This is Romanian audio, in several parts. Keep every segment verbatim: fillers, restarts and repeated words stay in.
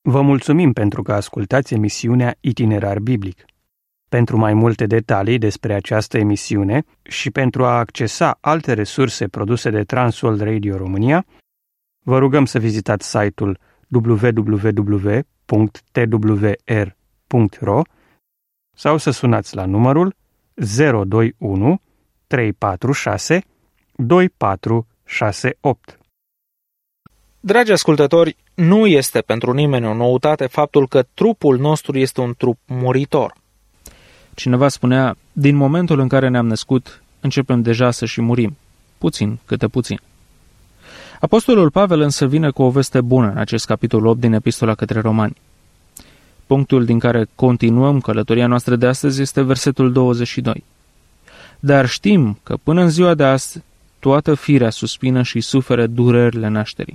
Vă mulțumim pentru că ascultați emisiunea Itinerar Biblic. Pentru mai multe detalii despre această emisiune și pentru a accesa alte resurse produse de Transworld Radio România, vă rugăm să vizitați site-ul w w w punct t w r punct r o sau să sunați la numărul zero doi unu trei patru șase doi patru șase opt. Dragi ascultători, nu este pentru nimeni o noutate faptul că trupul nostru este un trup muritor. Cineva spunea, din momentul în care ne-am născut, începem deja să și murim, puțin câte puțin. Apostolul Pavel însă vine cu o veste bună în acest capitol opt din Epistola către Romani. Punctul din care continuăm călătoria noastră de astăzi este versetul douăzeci și doi. Dar știm că până în ziua de azi toată firea suspină și suferă durerile nașterii.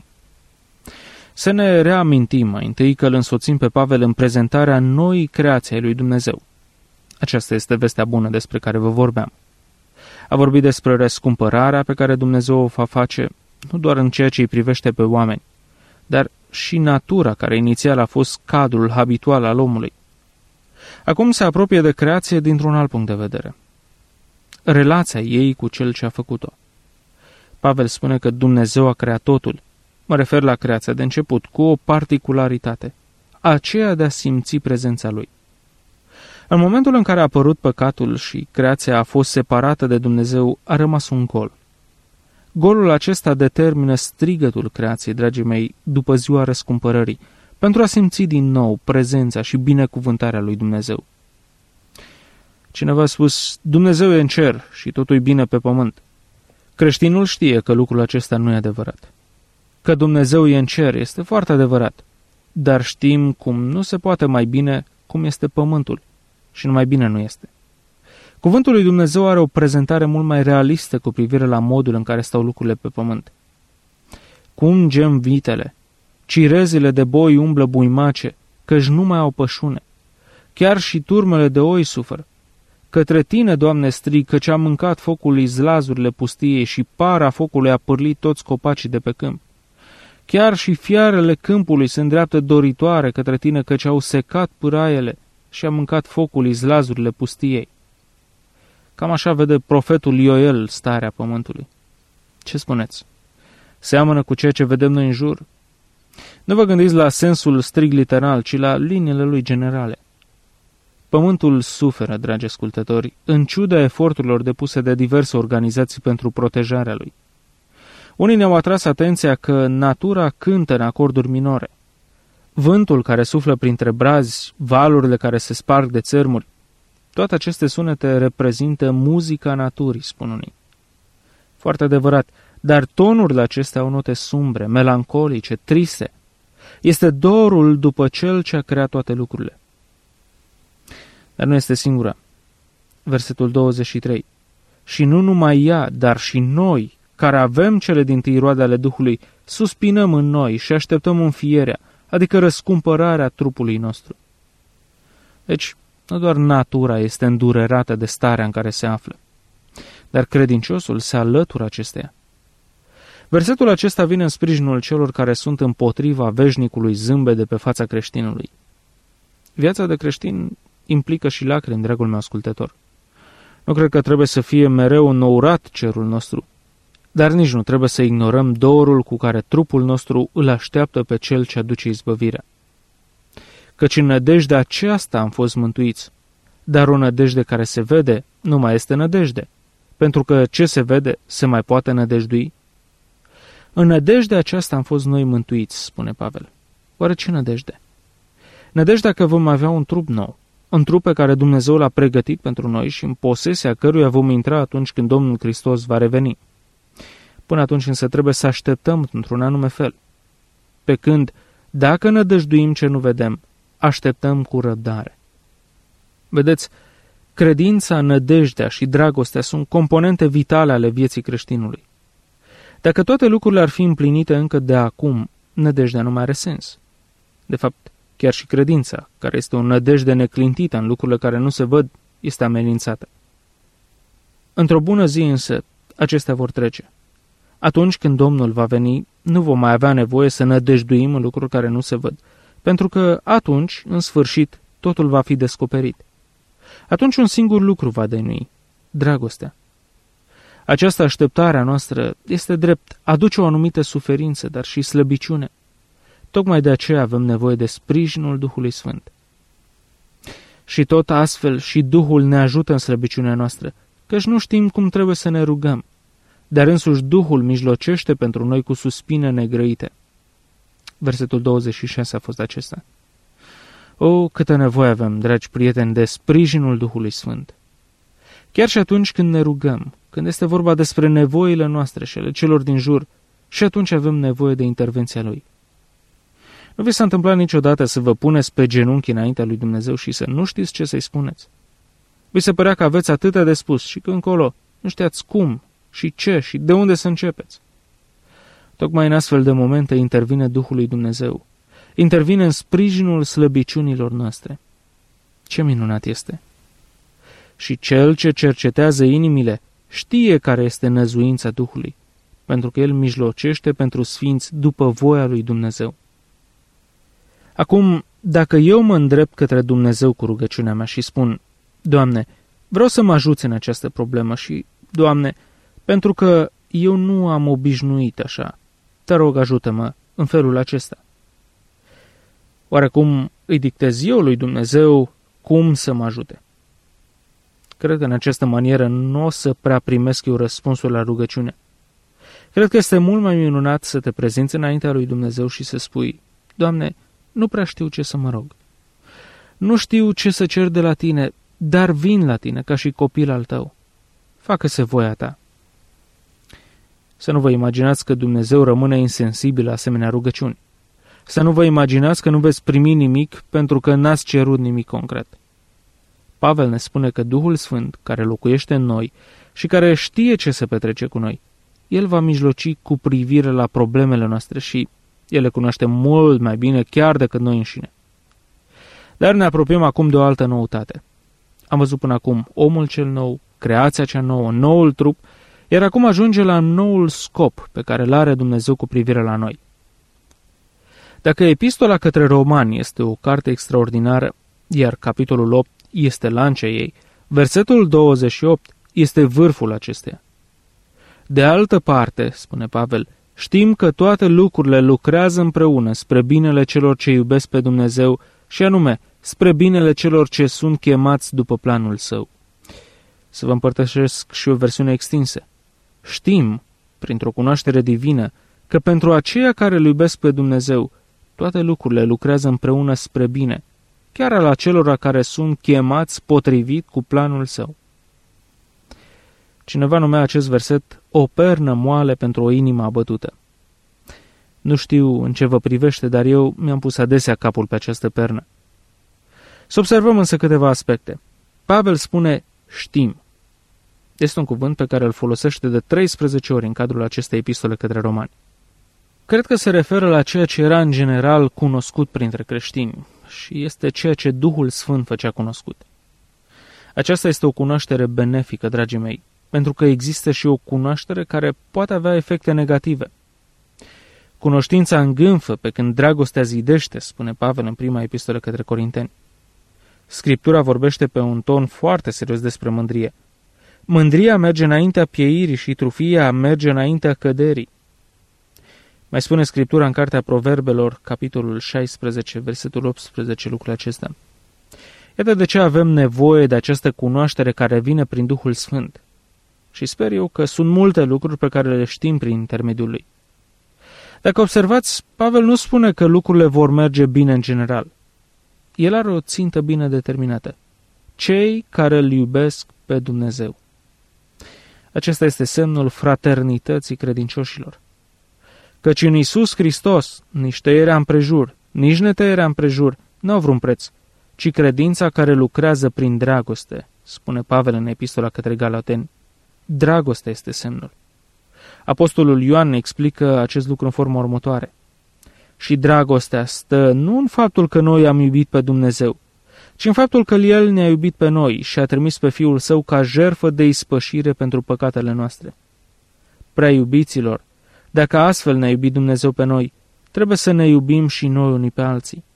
Să ne reamintim mai întâi că îl însoțim pe Pavel în prezentarea noii creații ai lui Dumnezeu. Aceasta este vestea bună despre care vă vorbeam. A vorbit despre răscumpărarea pe care Dumnezeu o va face, nu doar în ceea ce îi privește pe oameni, dar și natura care inițial a fost cadrul habitual al omului. Acum se apropie de creație dintr-un alt punct de vedere. Relația ei cu cel ce a făcut-o. Pavel spune că Dumnezeu a creat totul. Mă refer la creația de început, cu o particularitate, aceea de a simți prezența lui. În momentul în care a apărut păcatul și creația a fost separată de Dumnezeu, a rămas un gol. Golul acesta determină strigătul creației, dragii mei, după ziua răscumpărării, pentru a simți din nou prezența și binecuvântarea lui Dumnezeu. Cineva a spus, Dumnezeu e în cer și totul e bine pe pământ. Creștinul știe că lucrul acesta nu e adevărat. Că Dumnezeu e în cer este foarte adevărat, dar știm cum nu se poate mai bine cum este pământul și numai bine nu este. Cuvântul lui Dumnezeu are o prezentare mult mai realistă cu privire la modul în care stau lucrurile pe pământ. Cum gem vitele, cirezile de boi umblă buimace, căci nu mai au pășune. Chiar și turmele de oi suferă. Către tine, Doamne, strig, căci a mâncat focul izlazurile pustiei și para focului a pârlit toți copacii de pe câmp. Chiar și fiarele câmpului se îndreaptă doritoare către tine, căci au secat pâraiele și a mâncat focul izlazurile pustiei. Cam așa vede profetul Ioel starea pământului. Ce spuneți? Seamănă cu ceea ce vedem noi în jur? Nu vă gândiți la sensul strict literal, ci la liniile lui generale. Pământul suferă, dragi ascultători, în ciuda eforturilor depuse de diverse organizații pentru protejarea lui. Unii ne-au atras atenția că natura cântă în acorduri minore. Vântul care suflă printre brazi, valurile care se sparg de țărmuri, toate aceste sunete reprezintă muzica naturii, spun unii. Foarte adevărat, dar tonurile acestea au note sumbre, melancolice, triste. Este dorul după cel ce a creat toate lucrurile. Dar nu este singura. Versetul douăzeci și trei. Și nu numai ea, dar și noi, care avem cele dintâi roade ale Duhului, suspinăm în noi și așteptăm înfierea, adică răscumpărarea trupului nostru. Deci, nu doar natura este îndurerată de starea în care se află, dar credinciosul se alătură acesteia. Versetul acesta vine în sprijinul celor care sunt împotriva veșnicului zâmbet de pe fața creștinului. Viața de creștin implică și lacrimi, dragul meu ascultător. Nu cred că trebuie să fie mereu înnourat cerul nostru, dar nici nu trebuie să ignorăm dorul cu care trupul nostru îl așteaptă pe cel ce aduce izbăvirea. Căci în nădejdea aceasta am fost mântuiți, dar o nădejde care se vede nu mai este nădejde, pentru că ce se vede se mai poate nădejdui. În nădejdea aceasta am fost noi mântuiți, spune Pavel. Oare ce nădejde? Nădejdea că vom avea un trup nou, un trup pe care Dumnezeu l-a pregătit pentru noi și în posesia căruia vom intra atunci când Domnul Hristos va reveni. Până atunci însă trebuie să așteptăm într-un anume fel. Pe când, dacă nădăjduim ce nu vedem, așteptăm cu răbdare. Vedeți, credința, nădejdea și dragostea sunt componente vitale ale vieții creștinului. Dacă toate lucrurile ar fi împlinite încă de acum, nădejdea nu mai are sens. De fapt, chiar și credința, care este o nădejde neclintită în lucrurile care nu se văd, este amenințată. Într-o bună zi însă, acestea vor trece. Atunci când Domnul va veni, nu vom mai avea nevoie să nădejduim în lucruri care nu se văd, pentru că atunci, în sfârșit, totul va fi descoperit. Atunci un singur lucru va dăinui: dragostea. Această așteptare a noastră este drept, aduce o anumită suferință, dar și slăbiciune. Tocmai de aceea avem nevoie de sprijinul Duhului Sfânt. Și tot astfel și Duhul ne ajută în slăbiciunea noastră, căci nu știm cum trebuie să ne rugăm, dar însuși Duhul mijlocește pentru noi cu suspine negrăite. Versetul douăzeci și șase a fost acesta. O, câtă nevoie avem, dragi prieteni, de sprijinul Duhului Sfânt. Chiar și atunci când ne rugăm, când este vorba despre nevoile noastre și ale celor din jur, și atunci avem nevoie de intervenția Lui. Nu vi s-a întâmplat niciodată să vă puneți pe genunchi înaintea lui Dumnezeu și să nu știți ce să-i spuneți? Vi se părea că aveți atâtea de spus și că încolo nu știați cum și ce și de unde să începeți. Tocmai în astfel de momente intervine Duhul lui Dumnezeu. Intervine în sprijinul slăbiciunilor noastre. Ce minunat este! Și cel ce cercetează inimile știe care este năzuința Duhului, pentru că El mijlocește pentru sfinți după voia lui Dumnezeu. Acum, dacă eu mă îndrept către Dumnezeu cu rugăciunea mea și spun: Doamne, vreau să mă ajuți în această problemă și, Doamne, pentru că eu nu am obișnuit așa, te rog, ajută-mă în felul acesta. Oarecum îi dictez eu lui Dumnezeu cum să mă ajute? Cred că în această manieră nu o să prea primesc eu răspunsul la rugăciune. Cred că este mult mai minunat să te prezinți înaintea lui Dumnezeu și să spui: Doamne, nu prea știu ce să mă rog. Nu știu ce să cer de la tine, dar vin la tine ca și copil al tău. Facă-se voia ta. Să nu vă imaginați că Dumnezeu rămâne insensibil la asemenea rugăciuni. Să nu vă imaginați că nu veți primi nimic pentru că n-ați cerut nimic concret. Pavel ne spune că Duhul Sfânt, care locuiește în noi și care știe ce se petrece cu noi, El va mijloci cu privire la problemele noastre și El le cunoaște mult mai bine chiar decât noi înșine. Dar ne apropiem acum de o altă noutate. Am văzut până acum omul cel nou, creația cea nouă, noul trup, iar acum ajunge la noul scop pe care îl are Dumnezeu cu privire la noi. Dacă Epistola către Romani este o carte extraordinară, iar capitolul opt este lancea ei, versetul douăzeci și opt este vârful acesteia. De altă parte, spune Pavel, știm că toate lucrurile lucrează împreună spre binele celor ce iubesc pe Dumnezeu și anume spre binele celor ce sunt chemați după planul Său. Să vă împărtășesc și o versiune extinsă. Știm, printr-o cunoaștere divină, că pentru aceia care îl iubesc pe Dumnezeu, toate lucrurile lucrează împreună spre bine, chiar al acelora care sunt chemați potrivit cu planul Său. Cineva numea acest verset o pernă moale pentru o inimă abătută. Nu știu în ce vă privește, dar eu mi-am pus adesea capul pe această pernă. Să observăm însă câteva aspecte. Pavel spune știm. Este un cuvânt pe care îl folosește de treisprezece ori în cadrul acestei epistole către Romani. Cred că se referă la ceea ce era în general cunoscut printre creștini și este ceea ce Duhul Sfânt făcea cunoscut. Aceasta este o cunoaștere benefică, dragii mei, pentru că există și o cunoaștere care poate avea efecte negative. Cunoștința îngânfă pe când dragostea zidește, spune Pavel în prima epistolă către Corinteni. Scriptura vorbește pe un ton foarte serios despre mândrie. Mândria merge înaintea pieirii și trufia merge înaintea căderii. Mai spune Scriptura în cartea Proverbelor, capitolul șaisprezece, versetul optsprezece, lucrul acesta. Iată de ce avem nevoie de această cunoaștere care vine prin Duhul Sfânt. Și sper eu că sunt multe lucruri pe care le știm prin intermediul lui. Dacă observați, Pavel nu spune că lucrurile vor merge bine în general. El are o țintă bine determinată. Cei care îl iubesc pe Dumnezeu. Acesta este semnul fraternității credincioșilor. Căci în Iisus Hristos nici tăierea împrejur, nici netăierea împrejur n-au vreun preț, ci credința care lucrează prin dragoste, spune Pavel în epistola către Galateni. Dragostea este semnul. Apostolul Ioan ne explică acest lucru în formă următoare. Și dragostea stă nu în faptul că noi am iubit pe Dumnezeu, ci în faptul că El ne-a iubit pe noi și a trimis pe Fiul Său ca jertfă de ispășire pentru păcatele noastre. Prea iubiților, dacă astfel ne-a iubit Dumnezeu pe noi, trebuie să ne iubim și noi unii pe alții.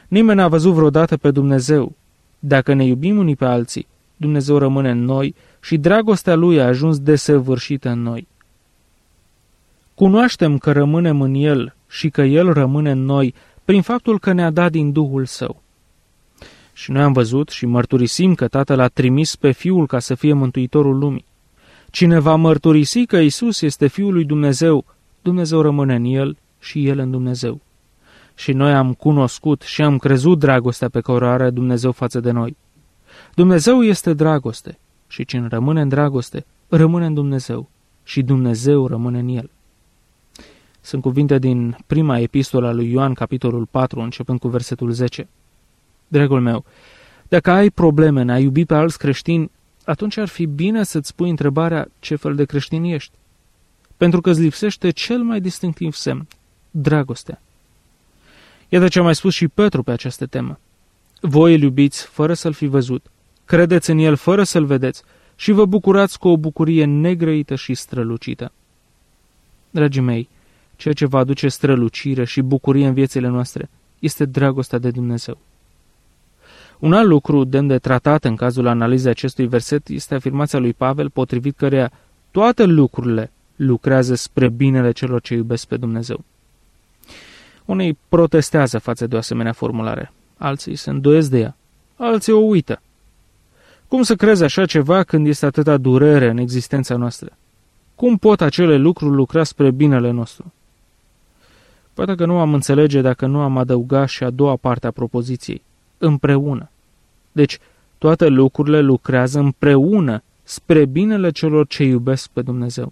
Nimeni n-a văzut vreodată pe Dumnezeu. Dacă ne iubim unii pe alții, Dumnezeu rămâne în noi și dragostea Lui a ajuns desăvârșită în noi. Cunoaștem că rămânem în El și că El rămâne în noi prin faptul că ne-a dat din Duhul Său. Și noi am văzut și mărturisim că Tatăl a trimis pe Fiul ca să fie Mântuitorul lumii. Cine va mărturisi că Isus este Fiul lui Dumnezeu, Dumnezeu rămâne în El și El în Dumnezeu. Și noi am cunoscut și am crezut dragostea pe care o are Dumnezeu față de noi. Dumnezeu este dragoste și cine rămâne în dragoste, rămâne în Dumnezeu și Dumnezeu rămâne în El. Sunt cuvinte din prima epistolă a lui Ioan, capitolul patru, începând cu versetul zece. Dragul meu, dacă ai probleme în a iubi pe alți creștini, atunci ar fi bine să-ți pui întrebarea ce fel de creștin ești. Pentru că îți lipsește cel mai distinctiv semn, dragostea. Iată ce a mai spus și Petru pe această temă. Voi îl iubiți fără să-l fi văzut, credeți în el fără să-l vedeți și vă bucurați cu o bucurie negrăită și strălucită. Dragii mei, ceea ce va aduce strălucire și bucurie în viețile noastre este dragostea de Dumnezeu. Un alt lucru demn de tratat în cazul analizei acestui verset este afirmația lui Pavel, potrivit căreia toate lucrurile lucrează spre binele celor ce iubesc pe Dumnezeu. Unii protestează față de o asemenea formulare, alții se îndoiesc de ea, alții o uită. Cum să crezi așa ceva când este atâta durere în existența noastră? Cum pot acele lucruri lucra spre binele nostru? Poate că nu am înțelege dacă nu am adăugat și a doua parte a propoziției, împreună. Deci, toate lucrurile lucrează împreună spre binele celor ce iubesc pe Dumnezeu.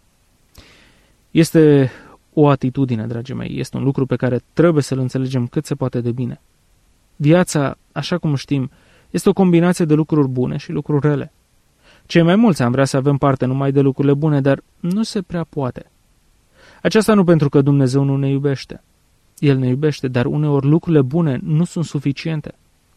Este o atitudine, dragii mei, este un lucru pe care trebuie să-l înțelegem cât se poate de bine. Viața, așa cum știm, este o combinație de lucruri bune și lucruri rele. Cei mai mulți am vrea să avem parte numai de lucrurile bune, dar nu se prea poate. Aceasta nu pentru că Dumnezeu nu ne iubește. El ne iubește, dar uneori lucrurile bune nu sunt suficiente.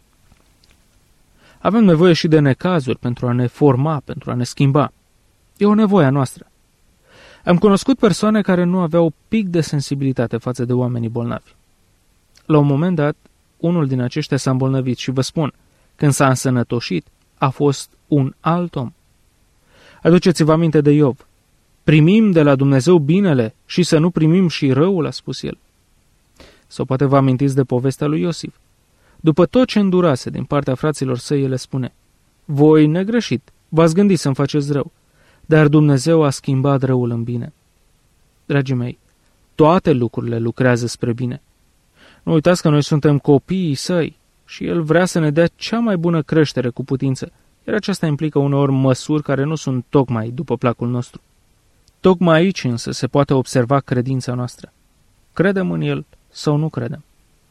Avem nevoie și de necazuri pentru a ne forma, pentru a ne schimba. E o nevoie a noastră. Am cunoscut persoane care nu aveau pic de sensibilitate față de oamenii bolnavi. La un moment dat, unul din aceștia s-a îmbolnăvit și vă spun, când s-a însănătoșit, a fost un alt om. Aduceți-vă aminte de Iov. Primim de la Dumnezeu binele și să nu primim și răul, a spus el. Sau poate vă amintiți de povestea lui Iosif. După tot ce îndurase din partea fraților săi, el le spune, voi negreșit, v-ați gândit să-mi faceți rău, dar Dumnezeu a schimbat răul în bine. Dragii mei, toate lucrurile lucrează spre bine. Nu uitați că noi suntem copiii săi și el vrea să ne dea cea mai bună creștere cu putință, iar aceasta implică uneori măsuri care nu sunt tocmai după placul nostru. Tocmai aici însă se poate observa credința noastră. Credem în el sau nu credem?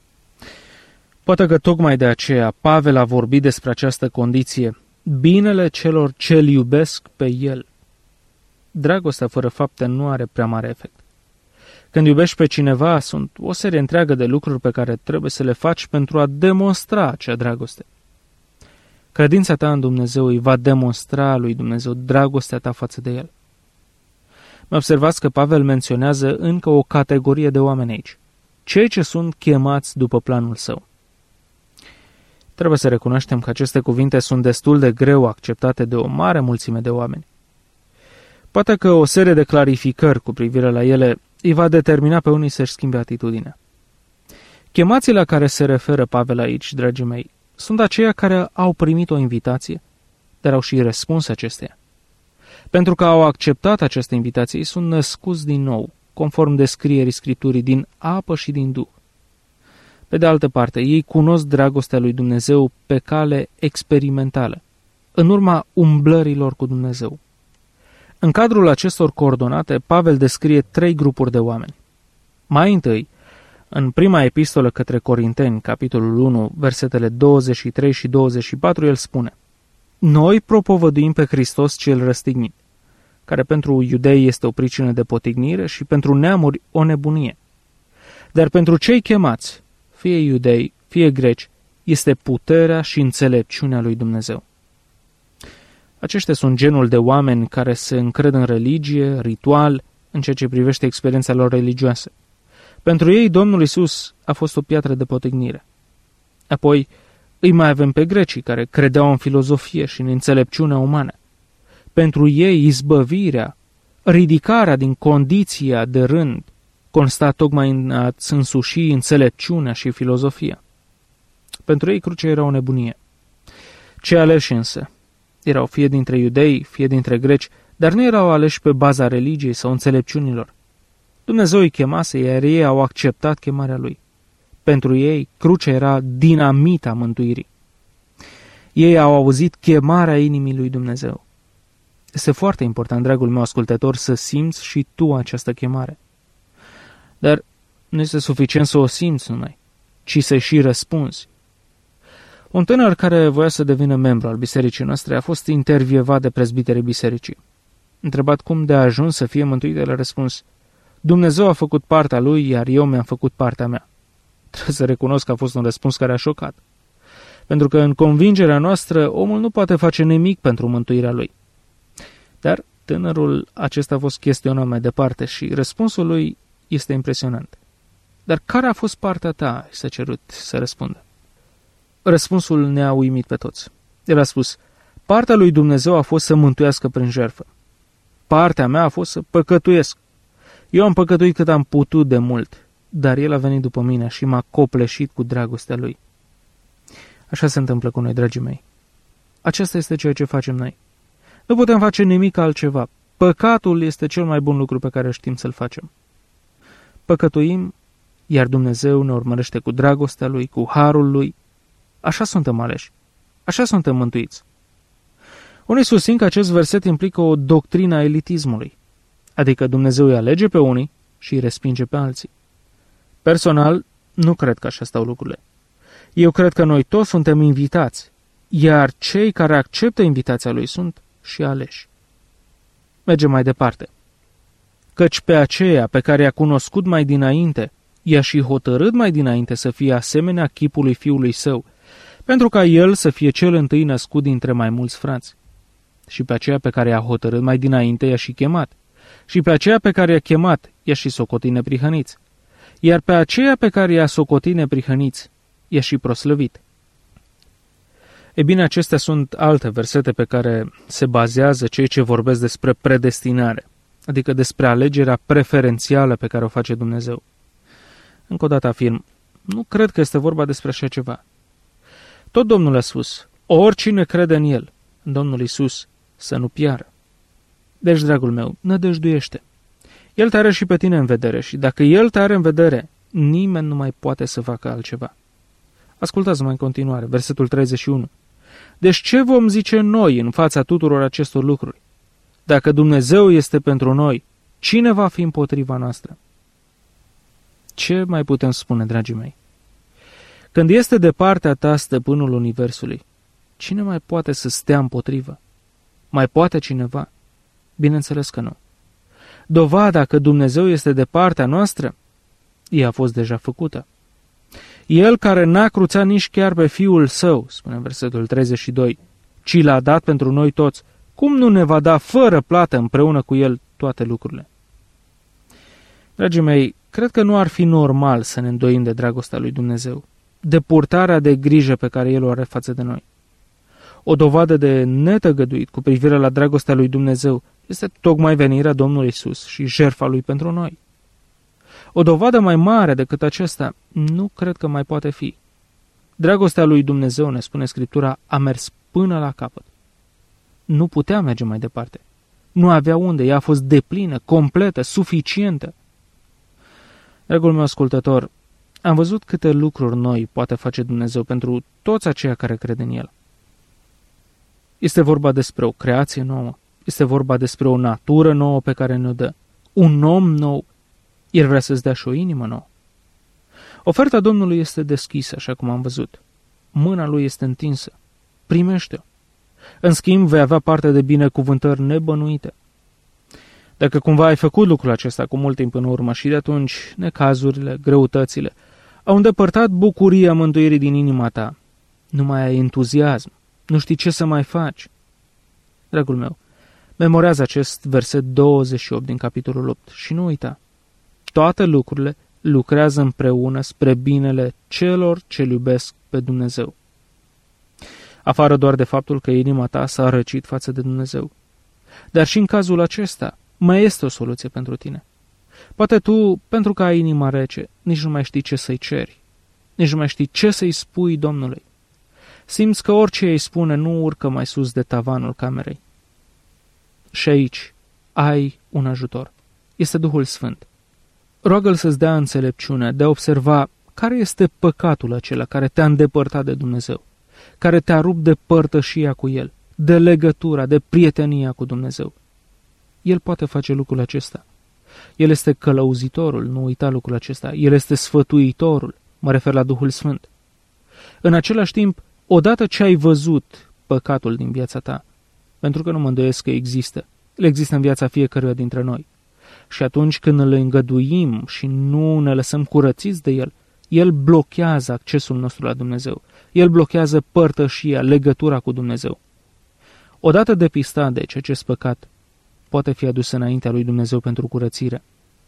Poate că tocmai de aceea Pavel a vorbit despre această condiție, binele celor ce-l iubesc pe el. Dragostea fără fapte nu are prea mare efect. Când iubești pe cineva, sunt o serie întreagă de lucruri pe care trebuie să le faci pentru a demonstra acea dragoste. Credința ta în Dumnezeu îi va demonstra lui Dumnezeu dragostea ta față de el. Mă observați că Pavel menționează încă o categorie de oameni aici, cei ce sunt chemați după planul său. Trebuie să recunoaștem că aceste cuvinte sunt destul de greu acceptate de o mare mulțime de oameni. Poate că o serie de clarificări cu privire la ele îi va determina pe unii să-și schimbe atitudinea. Chemații la care se referă Pavel aici, dragii mei, sunt aceia care au primit o invitație, dar au și răspuns acesteia. Pentru că au acceptat această invitație, ei sunt născuți din nou, conform descrierii Scripturii, din apă și din Duh. Pe de altă parte, ei cunosc dragostea lui Dumnezeu pe cale experimentală, în urma umblărilor cu Dumnezeu. În cadrul acestor coordonate, Pavel descrie trei grupuri de oameni. Mai întâi, în prima epistolă către Corinteni, capitolul unu, versetele douăzeci și trei și douăzeci și patru, el spune: noi propovăduim pe Hristos cel răstignit, care pentru iudei este o pricină de potignire și pentru neamuri o nebunie. Dar pentru cei chemați, fie iudei, fie greci, este puterea și înțelepciunea lui Dumnezeu. Aceștia sunt genul de oameni care se încred în religie, ritual, în ceea ce privește experiența lor religioasă. Pentru ei, Domnul Iisus a fost o piatră de potignire. Apoi îi mai avem pe grecii care credeau în filozofie și în înțelepciunea umană. Pentru ei izbăvirea, ridicarea din condiția de rând, consta tocmai în a-ți însuși înțelepciunea și filozofia. Pentru ei crucea era o nebunie. Cei aleși însă erau fie dintre iudei, fie dintre greci, dar nu erau aleși pe baza religiei sau înțelepciunilor. Dumnezeu îi chemase, iar ei au acceptat chemarea lui. Pentru ei, crucea era dinamita mântuirii. Ei au auzit chemarea inimii lui Dumnezeu. Este foarte important, dragul meu ascultător, să simți și tu această chemare. Dar nu este suficient să o simți numai, ci să și răspunzi. Un tânăr care voia să devină membru al bisericii noastre a fost intervievat de prezbiterii bisericii. Întrebat cum de a ajuns să fie mântuit, el a răspuns: Dumnezeu a făcut partea lui, iar eu mi-am făcut partea mea. Trebuie să recunosc că a fost un răspuns care a șocat. Pentru că în convingerea noastră, omul nu poate face nimic pentru mântuirea lui. Dar tânărul acesta a fost chestionat mai departe și răspunsul lui este impresionant. Dar care a fost partea ta? S-a cerut să răspundă. Răspunsul ne-a uimit pe toți. El a spus: partea lui Dumnezeu a fost să mântuiască prin jertfă. Partea mea a fost să păcătuiesc. Eu am păcătuit cât am putut de mult, dar El a venit după mine și m-a copleșit cu dragostea Lui. Așa se întâmplă cu noi, dragii mei. Aceasta este ceea ce facem noi. Nu putem face nimic altceva. Păcatul este cel mai bun lucru pe care știm să-l facem. Păcătuim, iar Dumnezeu ne urmărește cu dragostea Lui, cu harul Lui. Așa suntem aleși. Așa suntem mântuiți. Unii susțin că acest verset implică o doctrină a elitismului, adică Dumnezeu îi alege pe unii și îi respinge pe alții. Personal, nu cred că așa stau lucrurile. Eu cred că noi toți suntem invitați, iar cei care acceptă invitația Lui sunt și aleși. Mergem mai departe. Căci pe aceea pe care i-a cunoscut mai dinainte, i-a și hotărât mai dinainte să fie asemenea chipului Fiului Său, pentru ca El să fie cel întâi născut dintre mai mulți frați. Și pe aceea pe care i-a hotărât mai dinainte i-a și chemat. Și pe aceea pe care i-a chemat i-a și socotit neprihăniți. Iar pe aceea pe care i-a socotit neprihăniți i-a și proslăvit. E bine, acestea sunt alte versete pe care se bazează cei ce vorbesc despre predestinare, adică despre alegerea preferențială pe care o face Dumnezeu. Încă o dată afirm, nu cred că este vorba despre așa ceva. Tot Domnul a spus: oricine crede în El, în Domnul Iisus, să nu piară. Deci, dragul meu, nădăjduiește. El te are și pe tine în vedere și dacă El te are în vedere, nimeni nu mai poate să facă altceva. Ascultați-mă în continuare, versetul treizeci și unu. Deci ce vom zice noi în fața tuturor acestor lucruri? Dacă Dumnezeu este pentru noi, cine va fi împotriva noastră? Ce mai putem spune, dragii mei? Când este de partea ta stăpânul universului, cine mai poate să stea împotrivă? Mai poate cineva? Bineînțeles că nu. Dovada că Dumnezeu este de partea noastră, ea a fost deja făcută. El care n-a cruțat nici chiar pe Fiul Său, spune în versetul treizeci și doi, ci l-a dat pentru noi toți, cum nu ne va da fără plată împreună cu El toate lucrurile? Dragii mei, cred că nu ar fi normal să ne îndoim de dragostea lui Dumnezeu, de purtarea de grijă pe care El o are față de noi. O dovadă de netăgăduit cu privire la dragostea lui Dumnezeu este tocmai venirea Domnului Iisus și jertfa Lui pentru noi. O dovadă mai mare decât aceasta nu cred că mai poate fi. Dragostea lui Dumnezeu, ne spune Scriptura, a mers până la capăt. Nu putea merge mai departe. Nu avea unde, ea a fost deplină, completă, suficientă. Dragul meu ascultător, am văzut câte lucruri noi poate face Dumnezeu pentru toți aceia care cred în El. Este vorba despre o creație nouă, este vorba despre o natură nouă pe care ne-o dă, un om nou. El vrea să-ți dea și o inimă nouă. Oferta Domnului este deschisă, așa cum am văzut. Mâna Lui este întinsă. Primește-o. În schimb, vei avea parte de binecuvântări nebănuite. Dacă cumva ai făcut lucrul acesta cu mult timp în urmă și de atunci necazurile, greutățile au îndepărtat bucuria mântuirii din inima ta, nu mai ai entuziasm, nu știi ce să mai faci. Dragul meu, memorează acest verset douăzeci și opt din capitolul opt și nu uita. Toate lucrurile lucrează împreună spre binele celor ce iubesc pe Dumnezeu. Afară doar de faptul că inima ta s-a răcit față de Dumnezeu. Dar și în cazul acesta mai este o soluție pentru tine. Poate tu, pentru că ai inima rece, nici nu mai știi ce să-i ceri, nici nu mai știi ce să-i spui Domnului. Simți că orice îi spune nu urcă mai sus de tavanul camerei. Și aici ai un ajutor. Este Duhul Sfânt. Roagă-L să-ți dea înțelepciune de a observa care este păcatul acela care te-a îndepărtat de Dumnezeu, care te-a rupt de părtășia cu El, de legătura, de prietenia cu Dumnezeu. El poate face lucrul acesta. El este călăuzitorul, nu uita lucrul acesta. El este sfătuitorul, mă refer la Duhul Sfânt. În același timp, odată ce ai văzut păcatul din viața ta, pentru că nu mă îndoiesc că există, el există în viața fiecăruia dintre noi. Și atunci când îl îngăduim și nu ne lăsăm curățiți de el, el blochează accesul nostru la Dumnezeu. El blochează părtășia, legătura cu Dumnezeu. Odată depistat, deci, acest păcat poate fi adus înaintea lui Dumnezeu pentru curățire.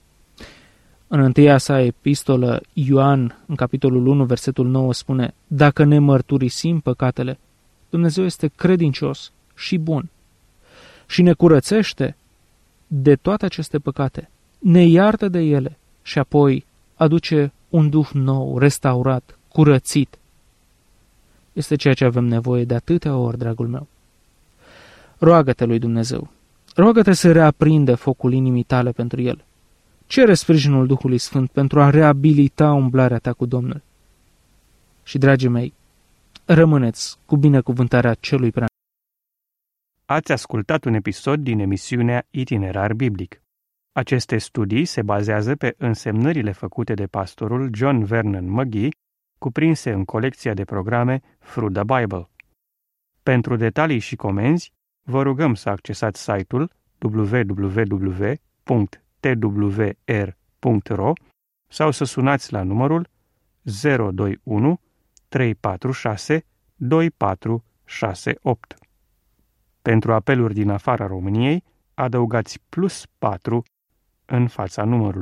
În întâia sa epistolă, Ioan, în capitolul unu, versetul nouă, spune: dacă ne mărturisim păcatele, Dumnezeu este credincios și bun și ne curățește de toate aceste păcate, ne iartă de ele și apoi aduce un duh nou, restaurat, curățit. Este ceea ce avem nevoie de atâtea ori, dragul meu. Roagă-te lui Dumnezeu. Roagă-te să reaprinde focul inimii tale pentru El. Cere sprijinul Duhului Sfânt pentru a reabilita umblarea ta cu Domnul. Și, dragii mei, rămâneți cu binecuvântarea Celui Prea. Ați ascultat un episod din emisiunea Itinerar Biblic. Aceste studii se bazează pe însemnările făcute de pastorul John Vernon McGee, cuprinse în colecția de programe Through the Bible. Pentru detalii și comenzi, vă rugăm să accesați site-ul w w w punct t w r punct r o sau să sunați la numărul zero doi unu trei patru șase doi patru șase opt. Pentru apeluri din afara României, adăugați plus patru în fața numărului.